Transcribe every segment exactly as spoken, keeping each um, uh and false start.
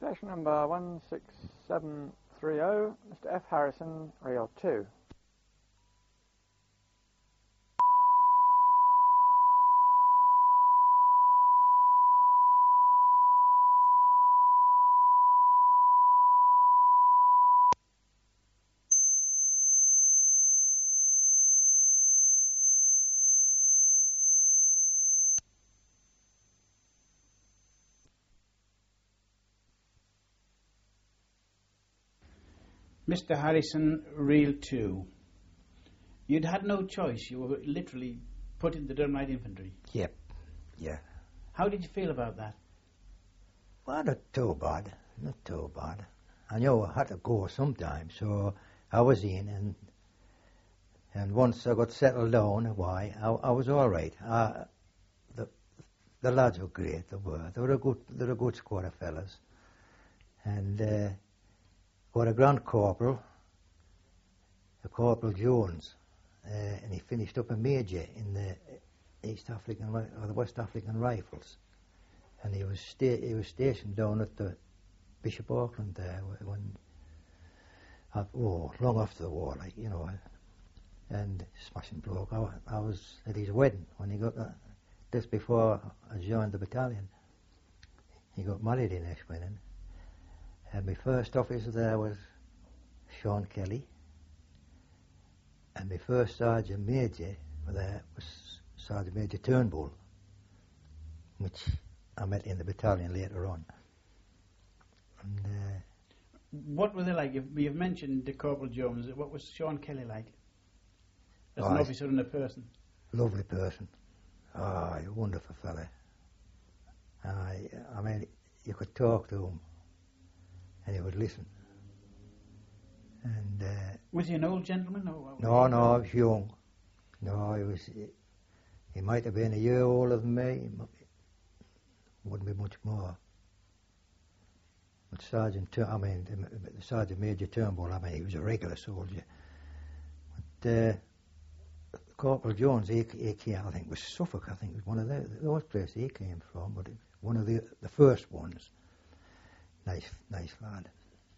Station number one six seven three zero, Mister F. Harrison, Reel two. Mister Harrison, Reel two. You'd had no choice. You were literally put in the Durham Light Infantry. Yep, yeah. How did you feel about that? Well, not too bad, not too bad. I knew I had to go sometime, so I was in, and and once I got settled down, why, I, I was all right. Uh, the the lads were great, they were. They were a good, they were a good squad of fellas. And uh, got a Grand Corporal, a Corporal Jones, uh, and he finished up a Major in the East African or the West African Rifles, and he was sta- he was stationed down at the Bishop Auckland there when uh, oh long after the war, like you know, and smashing bloke. I, I was at his wedding when he got uh, just before I joined the battalion. He got married in his wedding. And my first officer there was Sean Kelly, and my first Sergeant Major there was Sergeant Major Turnbull, which I met in the battalion later on. And, uh, what were they like? You've, you've mentioned the Corporal Jones. What was Sean Kelly like as oh, an officer and a person? Lovely person. Ah, oh, a wonderful fella. I, I mean, you could talk to him and he would listen. And uh, was he an old gentleman? Or no, no, he was young. No, he was. He, he might have been a year older than me. Wouldn't be much more. But Sergeant, Tur- I mean, the, the Sergeant Major Turnbull, I mean, he was a regular soldier. But uh, Corporal Jones, he, he came, I think, was Suffolk. I think it was one of the, those places he came from, but one of the the first ones. Nice, nice lad.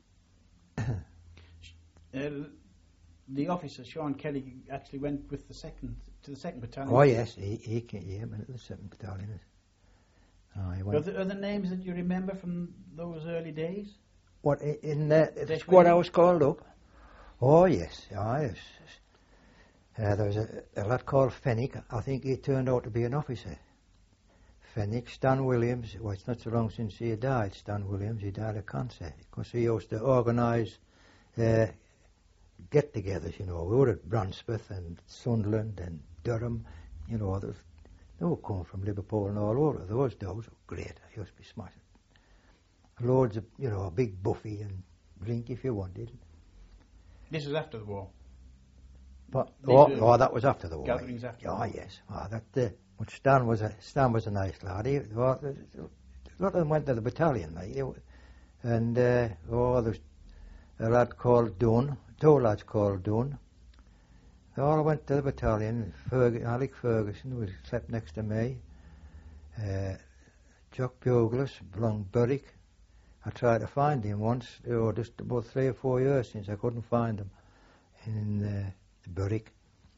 uh, the officer, Sean Kelly, actually went with the second to the second battalion. Oh yes, he he came yeah, went to the second battalion. Oh, he went. Are there, are there names that you remember from those early days? What in the, the squad I was called up? Oh yes, oh, yes. Uh, there was a, a lad called Fennick. I think he turned out to be an officer. Fennick, Stan Williams, well, it's not so long since he died, Stan Williams, he died of cancer, because he used to organise uh, get-togethers, you know. We were at Brunswick and Sunderland and Durham, you know, was, they were coming from Liverpool and all over. Those dogs were great, they used to be smashing. Loads of, you know, a big buffet and drink if you wanted. This was after the war? But, oh, oh, that was after the war. Gatherings after oh, the war. yes, oh, that... Uh, But Stan was a Stan was a nice lad. He, well, a lot of them went to the battalion, like, and uh, oh, there's a lad called Dunn, two lads called Dunn. They all went to the battalion. Ferg- Alec Ferguson was slept next to me. Uh, Jock Bugles, belonged Berwick. I tried to find him once. Oh, just about three or four years since I couldn't find him in uh, Berwick.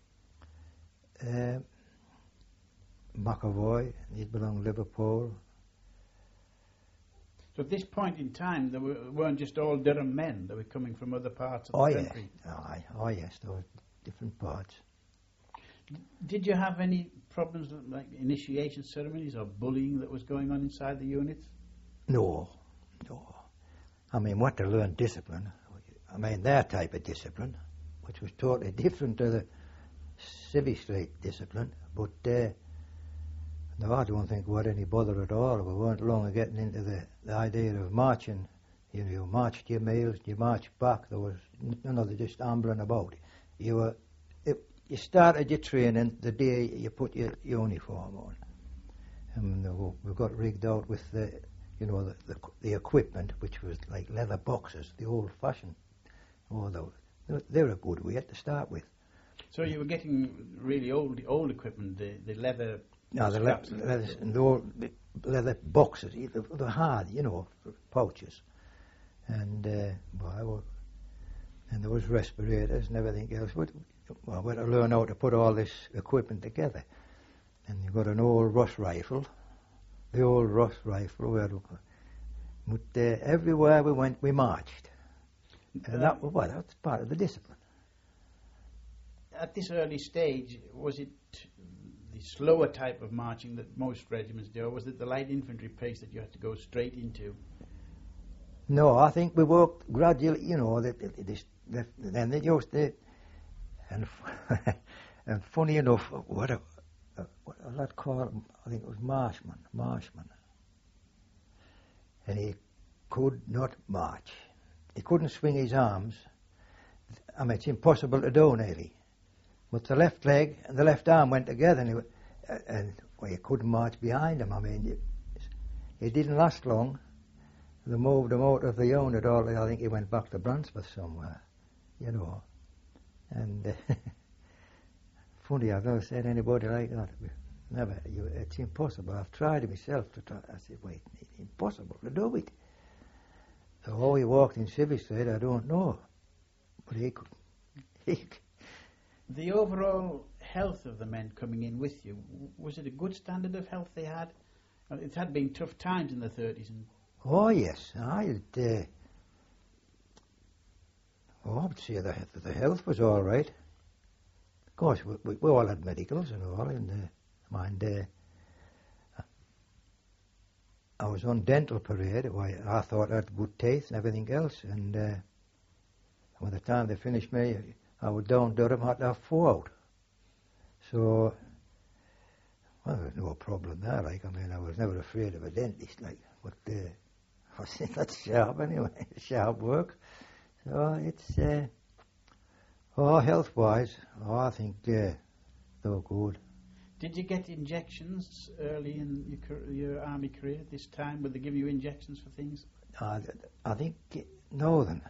Uh, McAvoy, he belonged to Liverpool. So at this point in time, there were, weren't just all Durham men, they were coming from other parts of oh, the yes. country. Oh, oh yes, there were different parts. Did you have any problems like initiation ceremonies or bullying that was going on inside the units? No, no. I mean, what to learn discipline. I mean, their type of discipline, which was totally different to the Civvy Street discipline, but uh, no, I don't think we had any bother at all. We weren't long getting into the, the idea of marching. You know, you marched your meals, you marched back. There was none of the just ambling about. You were, it, you started your training the day you put your uniform on. And uh, we got rigged out with the, you know, the, the, the equipment, which was like leather boxes, the old-fashioned. All those. They were, they were a good weight to start with. So you were getting really old, old equipment, the, the leather. No, the, le- leather, and the, old, the leather boxes, they're hard, you know, pouches. and uh, well, well, and there was respirators and everything else. But, well, we had to learn how to put all this equipment together. And you got an old Ross rifle, the old Ross rifle. We had, but uh, everywhere we went, we marched, and Um, that, well, that's part of the discipline. At this early stage, was it the slower type of marching that most regiments do, or was it the light infantry pace that you had to go straight into? No, I think we worked gradually. You know, that this, then they used to, and and funny enough, what a, a what a lad called him, I think it was Marshman, Marshman, and he could not march. He couldn't swing his arms. I mean, it's impossible to do nearly. But the left leg and the left arm went together, and he, uh, and well, you couldn't march behind him. I mean, you, it didn't last long. They moved him out of the unit. All I think he went back to Brunswick somewhere, you know. And uh, funny, I've never said anybody like that. Never. You, it's impossible. I've tried it myself to try. I said, wait, it's impossible to do it. So how he walked in Civvy Street, I don't know. But he could. He could. The overall health of the men coming in with you, w- was it a good standard of health they had? Uh, It had been tough times in the thirties. And Oh, yes. I had, uh, oh, I would say the, the health was all right. Of course, we, we, we all had medicals and all, and uh, mind, uh, I was on dental parade. Why, I thought I had good teeth and everything else, and uh, by the time they finished me, I was down Durham, I had to have four out. So, well, there was no problem there, like, I mean, I was never afraid of a dentist, like, but uh, I think that's sharp anyway, sharp work. So it's, uh, oh, health-wise, oh, I think uh, they were good. did you get injections early in your, car- your army career this time? Would they give you injections for things? I, I think uh, Northern.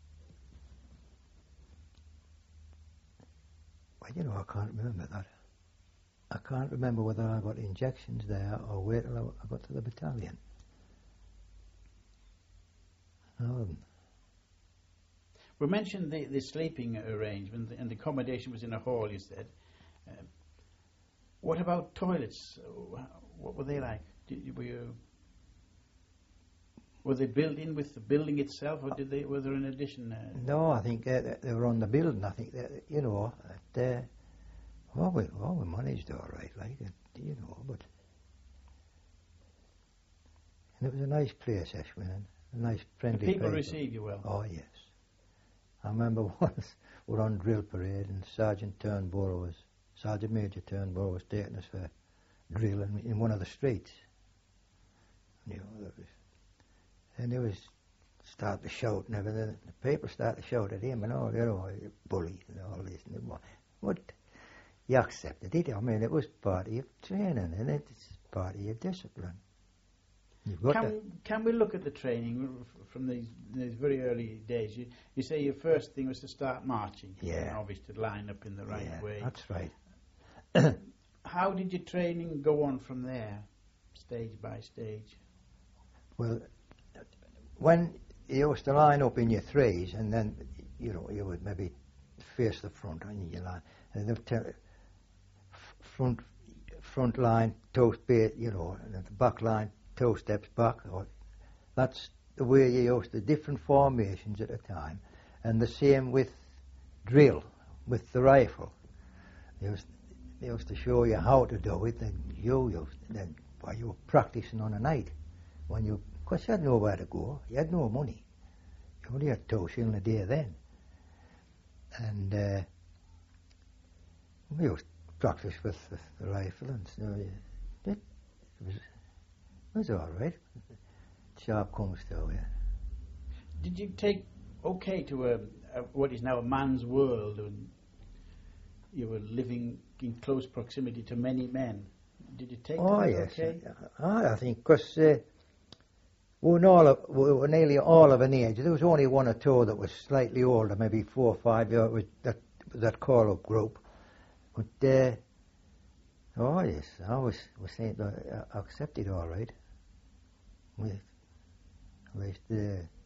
Well, you know, I can't remember that. I can't remember whether I got injections there or wait till I, I got to the battalion. Northern. We mentioned the, the sleeping arrangement, and the accommodation was in a hall, you said. Um, what about toilets? Uh, What were they like? Did you, were, you, were they built in with the building itself, or did they? Were there an addition? Uh, No, I think uh, they were on the building. I think that, you know, that, uh, well, we, well, we managed all right, like, uh, you know, but and it was a nice place, Ashwin, a nice the friendly people people. receive you well. Oh, yes. I remember once we were on drill parade and Sergeant Turnbull was, Sergeant Major Turnbull was taking us for drill in, in one of the streets. You know, there was, and there was start to shout and everything. The people started to shout at him and all, you know, bully and all this. And what, what you accepted it. I mean, it was part of your training, and it's part of your discipline. You've got to. Can, can we look at the training f- from these, these very early days? You, you say your first thing was to start marching. Yeah. Obviously, to line up in the right Yeah, way. that's right. How did your training go on from there, stage by stage? Well, when you used to line up in your threes, and then, you know, you would maybe face the front on your line, and they'd tell f- front front line, toe space, you know, and then the back line, two steps back. Or, that's the way you used the different formations at a time, and the same with drill, with the rifle. They used, they used to show you how to do it, and you used then while you were practicing on a night, when you, because you had nowhere to go, you had no money, you only had two shilling a day then, and uh, we used to practice with the, the rifle, and so yeah, it, it was it was all right. Sharp comes to yeah. Did you take okay to a, a, what is now a man's world, and you were living in close proximity to many men? Did you take to Oh that yes, okay? I, I think because uh, we were all of, we were nearly all of an age. There was only one or two that was slightly older, maybe four or five years. With that that call-up group, but uh, oh yes, I was was saying uh, I accepted all right. We, at least uh,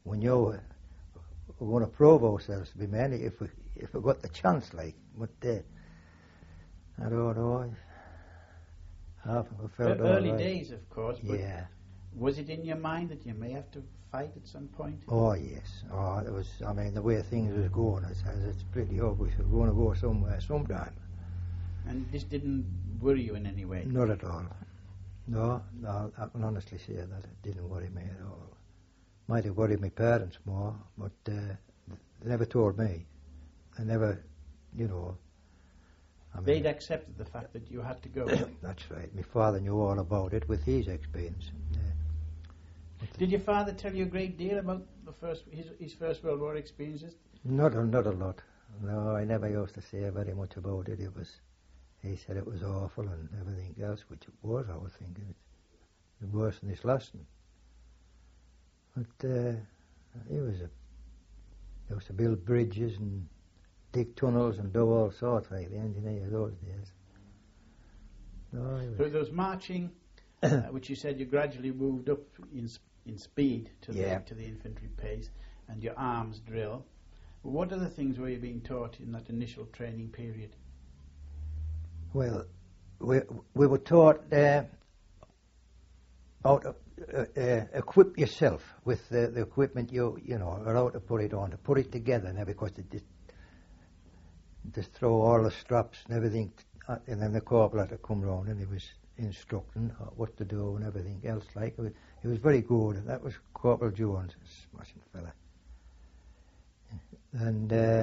we knew uh, we were going to prove ourselves to be men if we if we got the chance, like. But uh, I don't know. I, I felt E- Early all right. days, of course, but Yeah. was it in your mind that you may have to fight at some point? Oh yes. Oh, it was. I mean, the way things was going, it's, it's pretty obvious we're going to go somewhere sometime. And this didn't worry you in any way? Not at all. No, no. I can honestly say that it didn't worry me at all. Might have worried my parents more, but uh, they never told me. They never, you know. I mean, They'd accepted the fact that you had to go. that's right. My father knew all about it with his experience. Yeah. Did your father tell you a great deal about the first his, his First World War experiences? Not a, not a lot. No, I never used to say very much about it. It was, he said it was awful and everything else, which it was. I was thinking it's worse than this last one. But uh, he was a, he used to build bridges and dig tunnels and do all sorts, like the engineer those days. No, he was, So there was marching, uh, which you said you gradually moved up in s- in speed to Yeah. the to the infantry pace, and your arms drill. What other things were you being taught in that initial training period? well, we we were taught uh, how to uh, uh, equip yourself with the, the equipment you you know, or how to put it on, to put it together now, because it just just throw all the straps and everything, uh, and then the corporal had to come round and he was instructing what to do and everything else. Like it was, he was very good. That was Corporal Jones, a smashing fella. And uh,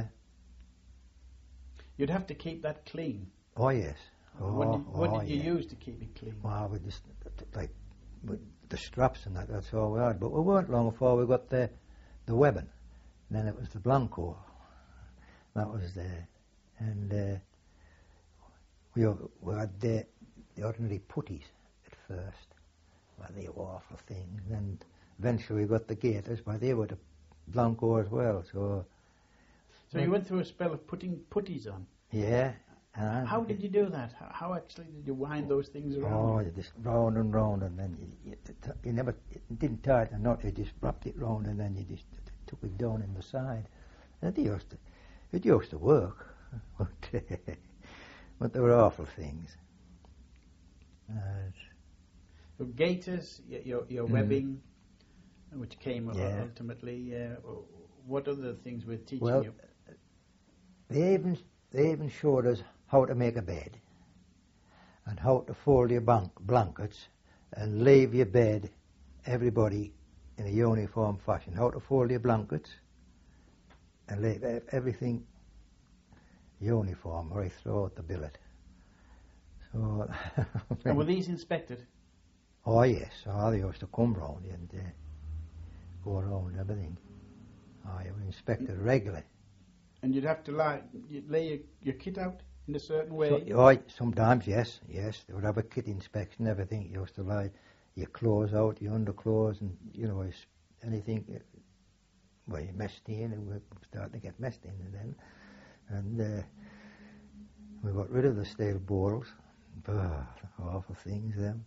You'd have to keep that clean. oh yes, oh, what did, what oh, did you yeah. use to keep it clean? Well, we just like with the straps and that. That's all we had. But we weren't long before we got the the webbing. And then it was the Blanco. That was there, and uh, we we had the, the ordinary putties at first. Well, they were awful things. And then eventually we got the gaiters, but they were the Blanco as well. So So you went through a spell of putting putties on. yeah. And How did you do that? How, how actually did you wind those things around? Oh, you just round and round, and then you, you, t- you never you didn't tie it a knot. You just wrapped it round, and then you just t- t- took it down in the side. And it used to, it used to work, but, but they were awful things. Uh, Your gaiters, y- your your Mhm. webbing, which came u- Yeah. ultimately. Uh, what other things were teaching well, you? they even they even showed us how to make a bed, and how to fold your bank, blankets, and leave your bed, everybody in a uniform fashion. How to fold your blankets, and leave e- everything uniform right throughout the billet. So, And were these inspected? oh yes, oh, they used to come round and uh, go around everything. Oh, you were inspected regularly. And you'd have to lie, you'd lay your, your kit out in a certain way. So, oh, sometimes, yes, yes. They would have a kit inspection, everything. You used to lie your clothes out, your underclothes, and, you know, it's anything, uh, well, you messed in, and we started to get messed in then. And uh, we got rid of the steel balls. Bah, awful things, them.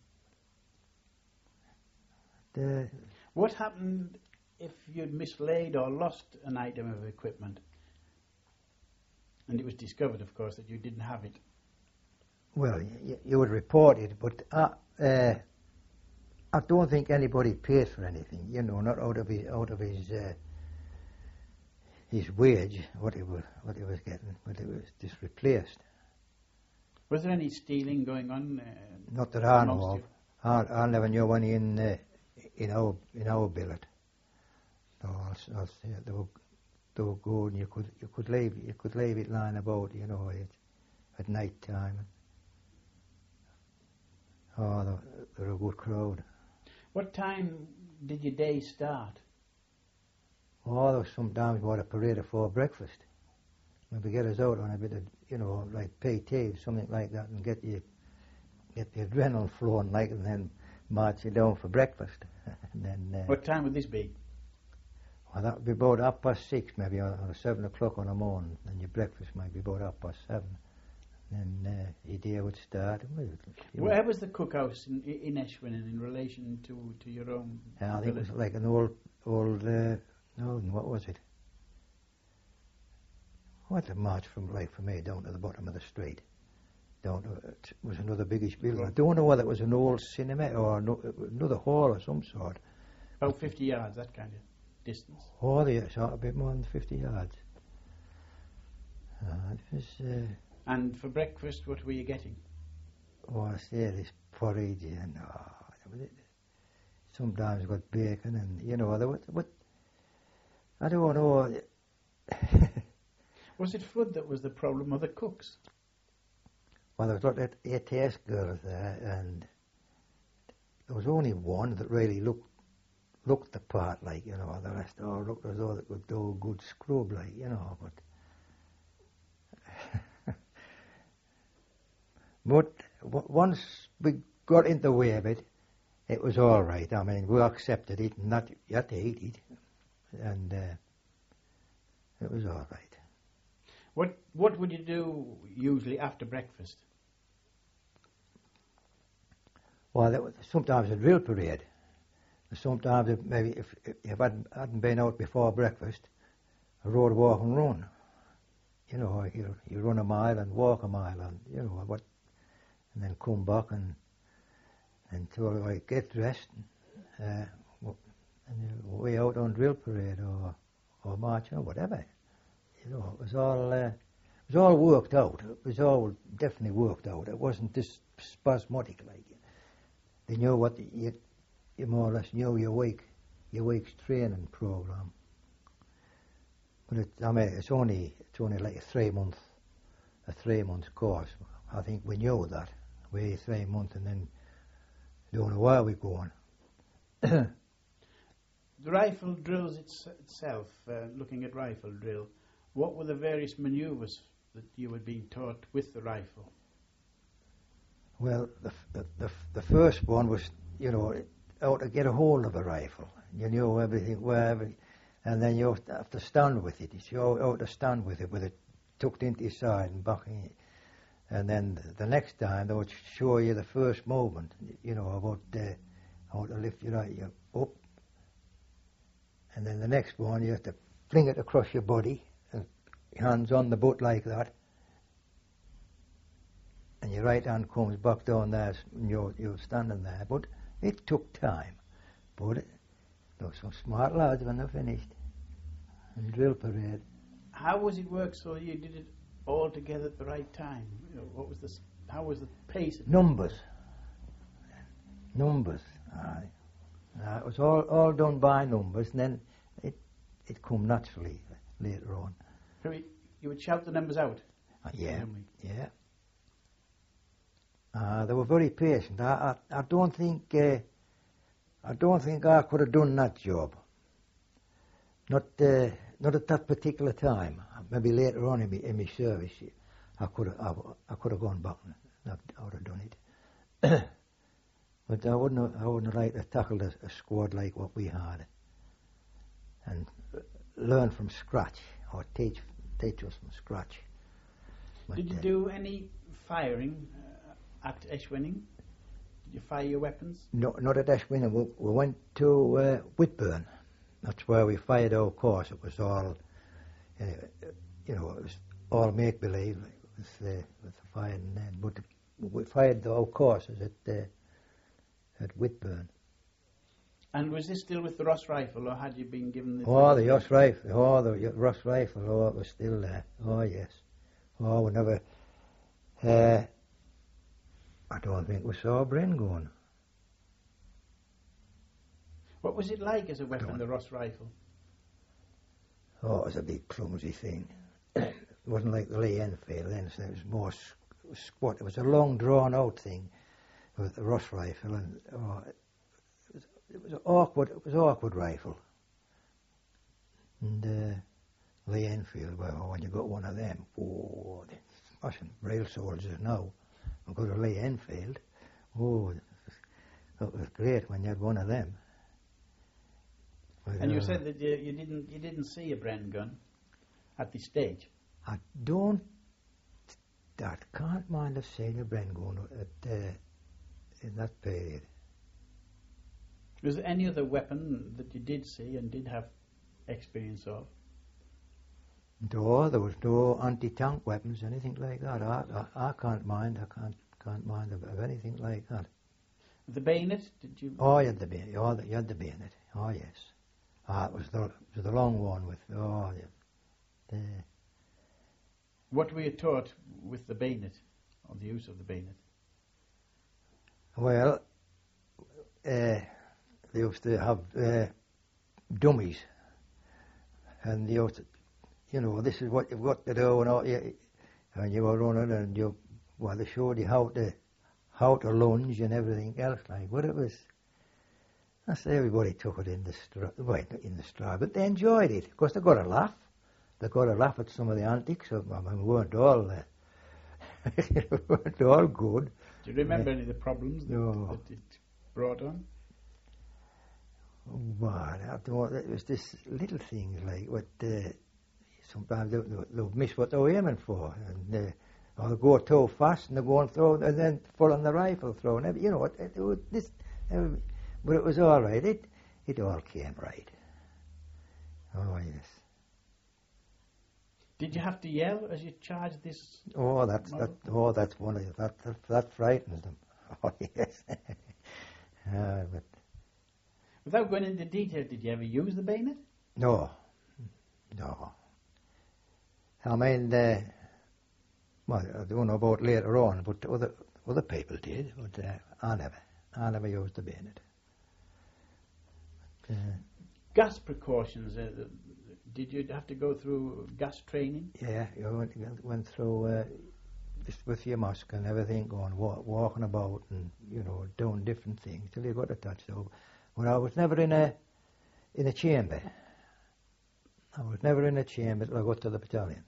But, uh, What happened if you'd mislaid or lost an item of equipment? And it was discovered, of course, that you didn't have it. well, you, you would report it, but uh, uh, I don't think anybody pays for anything, you know, not out of his, out of his, uh, his wage, what he was, what he was getting, but it was just replaced. Was there any stealing going on? Uh, Not that I know amongst of. you? I, I never knew any in uh, in our in our billet. No, I'll, I'll say they were they were good, and you could you could leave you could leave it lying about, you know, at, at night time. Oh, they, they were a good crowd. What time did your day start? Oh, there was sometimes we had a parade before breakfast. Maybe get us out on a bit of, you know, like P T, something like that, and get you get the adrenaline flowing, like, and then march you down for breakfast. And then, uh, What time would this be? well, that would be about half past six, maybe, or, or seven o'clock on the morning. And your breakfast might be about half past seven. And uh, your day would start. Well, you know, Where was the cookhouse in, in Eschwinen in relation to, to your own I think it village? was like an old old uh, no, what was it? What a march from right from here down to the bottom of the street. Down to, it was another biggish building. I don't know whether it was an old cinema or no, another hall of some sort. About fifty yards, that kind of distance. Oh, yeah, it's a bit more than fifty yards. Uh, it was, uh, and for breakfast, what were you getting? Oh, I say this porridge and oh, sometimes I got bacon and you know there was, what I don't know. Was it food that was the problem, or the cooks? Well, there was lot of eight taste girls there, and there was only one that really looked looked the part, like, you know. The rest all looked as though they could do a good scrub, like, you know. But but w- once we got into the way of it, it was all right. I mean, we accepted it, and not you had to eat it, and uh, it was all right. What What would you do usually after breakfast? Well, there was sometimes a drill parade. Sometimes, if maybe if, if I hadn't, hadn't been out before breakfast, a road walk and run. You know, you you run a mile and walk a mile, and you know what, and then come back and until I get dressed, uh, and way out on drill parade or or march or whatever. You know, it was all uh, it was all worked out. It was all definitely worked out. It wasn't just spasmodic like. They knew what the, you, you more or less knew your week, your week's training program. But it, I mean, it's only it's only like a three month, a three month course. I think we knew that. We three months and then don't know where we're going. The rifle drills it's, itself. Uh, looking at rifle drill, what were the various manoeuvres that you were being taught with the rifle? Well, the, the the the first one was, you know, how to get a hold of a rifle. You knew everything, wherever, and then you have to stand with it. You know how to stand with it, with it tucked into your side and back in. And then the, the next time they would show you the first movement. You know about uh, how to lift your right you up, and then the next one you have to fling it across your body, and hands on the butt like that. And your right hand comes back down there, and you're, you're standing there. But it took time. But it, there were some smart lads when they finished. And drill parade. How was it work so you did it all together at the right time? You know, what was the, how was the pace? Numbers. Numbers. Aye. Uh, it was all, all done by numbers, and then it it come naturally later on. So you would shout the numbers out? Uh, yeah, yeah. Uh, they were very patient. I, I, I don't think uh, I don't think I could have done that job. Not uh, not at that particular time. Maybe later on in my, in my service, I could have I, I could have gone back and I would have done it. But I wouldn't have, I wouldn't have liked to tackle a, a squad like what we had and learn from scratch or teach teach us from scratch. But, Did you uh, do any firing uh, at Eschwinning? Did you fire your weapons? No, not at Eschwinning. We, we went to uh, Whitburn. That's where we fired our course. It was all, uh, you know, it was all make believe with the with the firing then. But we fired our courses at uh, at Whitburn. And was this still with the Ross rifle, or had you been given the? Oh, the Ross rifle. Oh, the Ross rifle. Oh, it was still there. Oh, yes. Oh, we never. Uh, I don't think we saw a Bren going. What was it like as a weapon, the Ross rifle? Oh, it was a big clumsy thing. It wasn't like the Lee Enfield then, so it was more squ- squat. It was a long, drawn-out thing with the Ross rifle, and oh, it was, it was awkward. It was an awkward rifle. And uh, Lee Enfield, well, when you got one of them, oh, they're smashing rail soldiers now. I've got a Lee Enfield. Oh, it was great when you had one of them. And you said that you, you didn't you didn't see a Bren gun at this stage. I don't. I can't mind have seen a Bren gun at uh, in that period. Was there any other weapon that you did see and did have experience of? No, there was no anti-tank weapons, anything like that. I, I, I can't mind. I can't can't mind of, of anything like that. The bayonet? Did you? Oh, you had the bayonet. Oh, you had the bayonet. Oh, yes. Ah, it was the it was the long one with. Oh, yeah. The, What were you taught with the bayonet, or the use of the bayonet? well, uh, they used to have uh, dummies, and they used to, you know, this is what you've got to do, and all, you, and you were running, and you, well, they showed you how to, how to lunge and everything else, like, but it was, I say everybody took it in the stride, well, not in the stride, but they enjoyed it, because they got a laugh. They got a laugh at some of the antics of them, and we weren't all, uh, we weren't all good. Do you remember any of the problems that, No. that it brought on? Well, I don't know, it was this little things like what uh, sometimes they, they, they'll miss what they were aiming for, and uh, or they go too fast and they go and throw, and then fall on the rifle throw, and every, you know, it, it, was this, uh, but it was all right. It it all came right. Oh yes. Did you have to yell as you charged this? Oh, that's that. Oh, that's one of the, that that that frightens them. Oh yes. uh, but Without going into detail, did you ever use the bayonet? no, no. I mean, uh, well, I don't know about later on, but other other people did. But uh, I never, I never used the bayonet. Uh, Gas precautions. Uh, did you have to go through gas training? yeah, you went, went through uh, just with your mask and everything, going wa- walking about and you know doing different things till you got attached. So, well, I was never in a in a chamber. I was never in a chamber till I got to the battalion.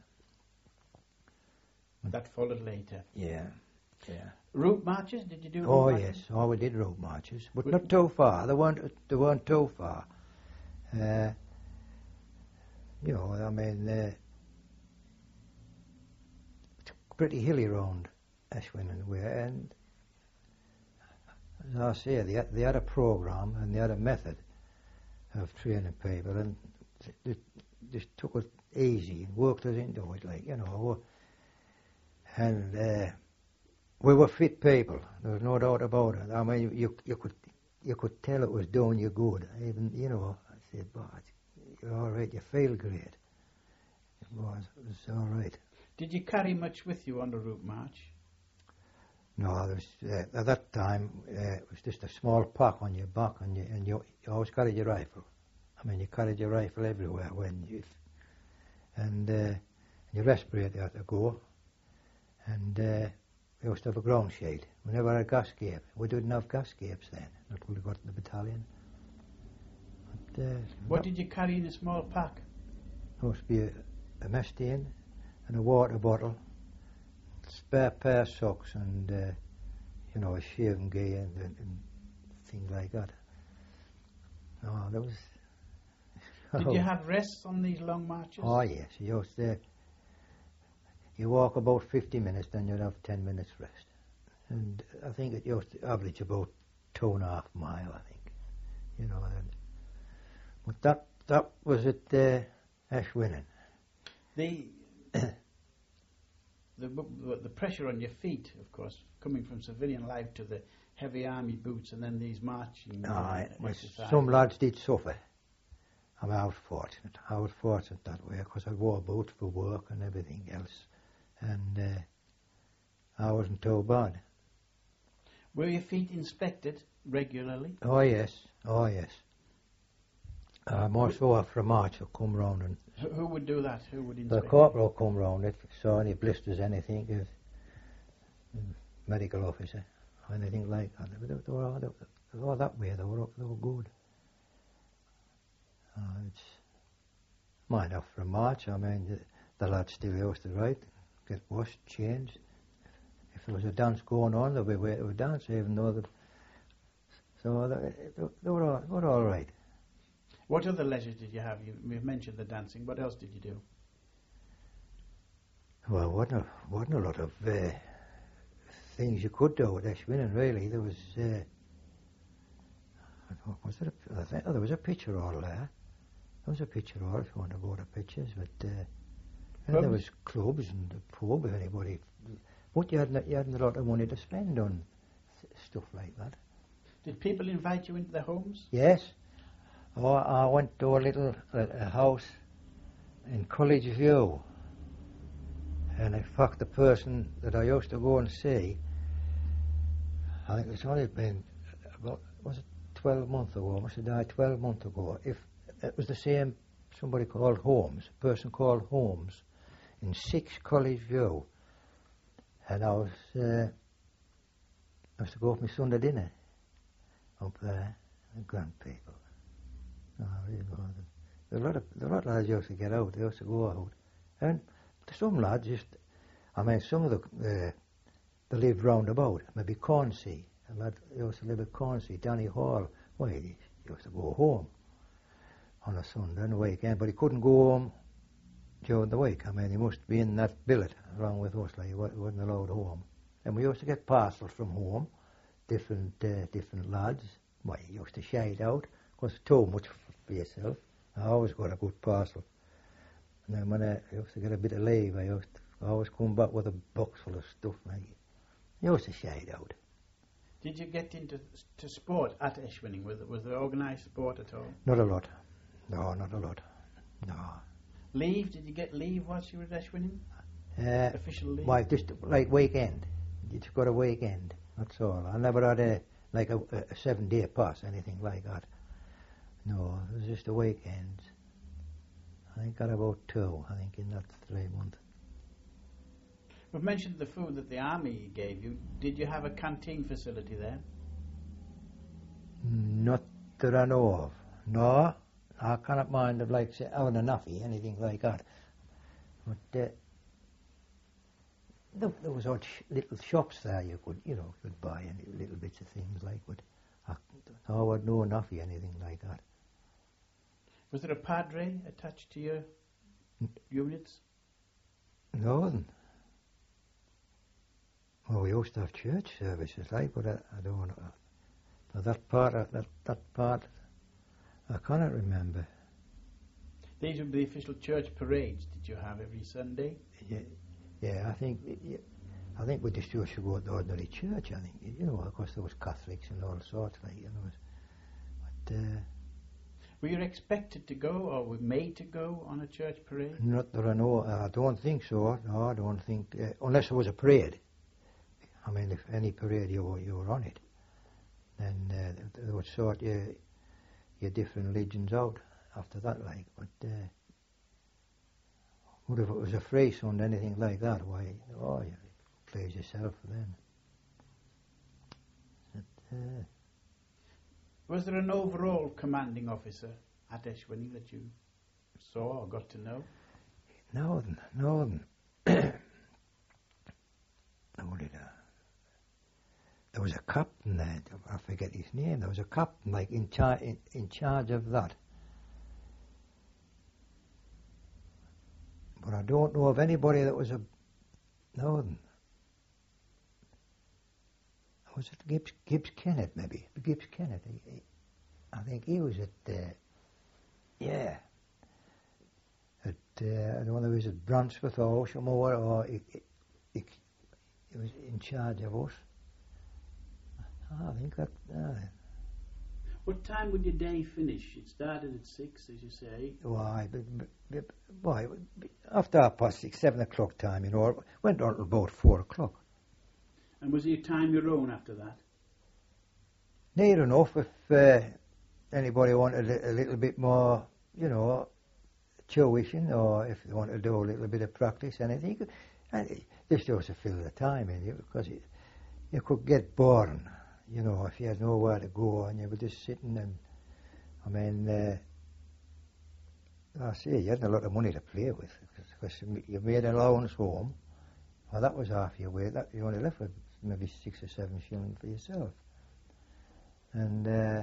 That followed later. Yeah, yeah. Route marches? Did you do? Oh route marches? yes, oh we did road marches, but Would- not too far. They weren't. They weren't too far. Uh, you know, I mean, uh, it's pretty hilly round Ashwin and where, and as I say, they had, they had a program and they had a method of training people, and they just took it easy and worked us into it, like you know. And uh, we were fit people. There was no doubt about it. I mean, you, you you could you could tell it was doing you good. Even you know, I said, "Boy, you're all right. You feel great." It was. It was all right. Did you carry much with you on the route march? No, there was, uh, at that time uh, it was just a small pack on your back, and you and you, you always carried your rifle. I mean, you carried your rifle everywhere when you and uh, your respirator had to go. And uh, we used to have a ground shade. We never had a gas gap. We didn't have gas gaps then, not till we got in the battalion. But, uh, What did you carry in a small pack? There must be a, a mess tin and a water bottle, spare pair of socks, and uh, you know, a shaving gear and, and, and things like that. Oh, there was. Did you have rests on these long marches? Oh yes, you used to. You walk about fifty minutes, then you'd have ten minutes rest. And I think it used to average about two and a half mile, I think. You know, and, but that that was at uh, Ashwinnan. The, the the pressure on your feet, of course, coming from civilian life to the heavy army boots and then these marching uh, Aye, exercises. some lads did suffer. I mean, I was fortunate. I was fortunate that way because I wore boots for work and everything else. And uh, I wasn't too bad. Were your feet inspected regularly? Oh yes, oh yes. Uh, more so after a march, I'll come round and Who, who would do that? Who would the inspect? corporal come round if he saw any blisters, anything, if mm, medical officer, anything like that. They were, they were, all, they were all that way. They were, they were good. Uh, it's mind after a march. I mean, the, the lads still used to ride. Get washed, changed. If there was a dance going on, there'd be a way to dance, even though the so they, they were all, they were all right. What other leisure did you have? You, we've mentioned the dancing. What else did you do? Well, wasn't a, wasn't a lot of uh, things you could do at Ashwinnan, really. There was uh, was there a, I think, oh, there was a picture all there. was a picture hall if you want to go to pictures, but uh, and Clubs? there was clubs and the pub if anybody. But you hadn't, you hadn't a lot of money to spend on th- stuff like that. Did people invite you into their homes? Yes. Oh, I went to a little uh, a house in College View, and in fact the person that I used to go and see, I think it's only been about, was it twelve months ago, must have died twelve months ago. If it was the same, somebody called Holmes, a person called Holmes, in six College View, and I was, uh, I was to go for my Sunday dinner up there, the grand people. Oh, really good. There were a lot of, there were a lot of lads used to get out, they used to go out. And some lads just, I mean, some of the, uh, they lived round about, maybe Cornsea. A lad used to live at Cornsea, Danny Hall. Well, he used to go home on a Sunday and a weekend, but he couldn't go home during the week. I mean, he must be in that billet along with us, like he wa- wasn't allowed home. And we used to get parcels from home, different uh, different lads. Well, he used to shade out, because too much for yourself. I always got a good parcel. And then when I used to get a bit of leave, I used to always come back with a box full of stuff. Like he used to shade out. Did you get into to sport at Eschwinning? Was, was there organised sport at all? Not a lot. No, not a lot. No. Leave? Did you get leave whilst you were at Eschwinning? Uh, Official leave? Why, just like weekend. You just got a weekend. That's all. I never had a like a, a seven-day pass, anything like that. No, it was just a weekend. I think I got about two, I think, in that three months. We've mentioned the food that the army gave you. Did you have a canteen facility there? Not that I know of. No, I cannot mind of like say, having a nuffy, anything like that. But uh, there, there was odd sh- little shops there you could, you know, could buy any little bits of things like. But I, I would know nuffy, anything like that. Was there a padre attached to your units? No. Well, we used to have church services, like, but I, I don't know. Now that part, uh, that that part, I cannot remember. These would be the official church parades. Did you have every Sunday? Yeah, yeah. I think, yeah, I think we just used to go to the ordinary church. I think, you know, of course there was Catholics and all sorts, like, you know. But uh, were you expected to go, or were made to go on a church parade? not that I know. I don't think so. No, I don't think, uh, unless it was a parade. I mean, if any parade you were, you were on it, then uh, they would sort your, your different legions out after that, like. But uh, what if it was a free Sunday, anything like that? Why, oh, you please yourself then. But, uh, Was there an overall commanding officer at Eschwinning that you saw or got to know? Northern, Northern. What did I? There was a captain there, I forget his name, there was a captain like in, char- in, in charge of that. But I don't know of anybody that was a Northern. Was it Gibbs, Gibbs Kennett maybe? Gibbs Kennett, he, he, I think he was at, uh, yeah, at, uh, I don't know if he was at Brunswick or Oshamore, or he, he, he, he was in charge of us. I think that. Uh, What time would your day finish? It started at six, as you say. why, b- b- b- why, b- after half past six, seven o'clock time, you know, it went on till about four o'clock. And was your time your own after that? Near enough, if uh, anybody wanted a, a little bit more, you know, tuition, or if they wanted to do a little bit of practice, anything, you could, and it just used to fill the time in, because you, you could get bored. You know, if you had nowhere to go and you were just sitting and, I mean, uh, I say, you had a lot of money to play with, because you made an allowance home. Well, that was half your wage. That you only left with maybe six or seven shillings for yourself. And uh,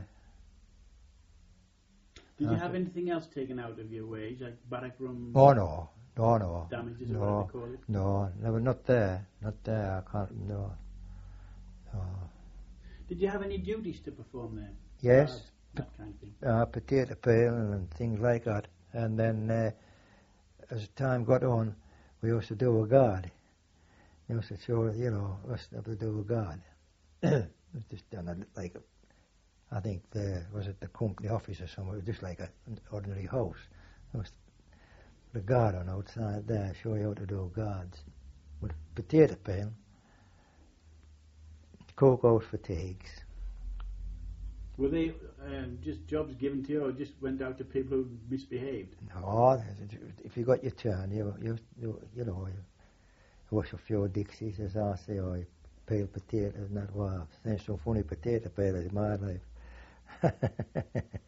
did you have anything else taken out of your wage, like barrack room? Oh no, no, no, Damages, or no, whatever they call it? no, never, not there, not there. I can't, no, no. Did you have any duties to perform there? Yes, Guards, that kind of thing. uh, potato peeling and things like that. And then uh, as time got on, we used to do a guard. We used to show, you know, us have to do a guard. It was just done a, like, a, I think, the, was it the company office or somewhere? It was just like a, an ordinary house. There was the guard on outside there, show you how to do guards. With potato peel, coke out fatigues. Were they um, just jobs given to you, or just went out to people who misbehaved? No, if you got your turn, you you you, you know, you wash a few Dixies, as I say, or you peel potatoes and that. Wow, there's some funny potato peelers in my life.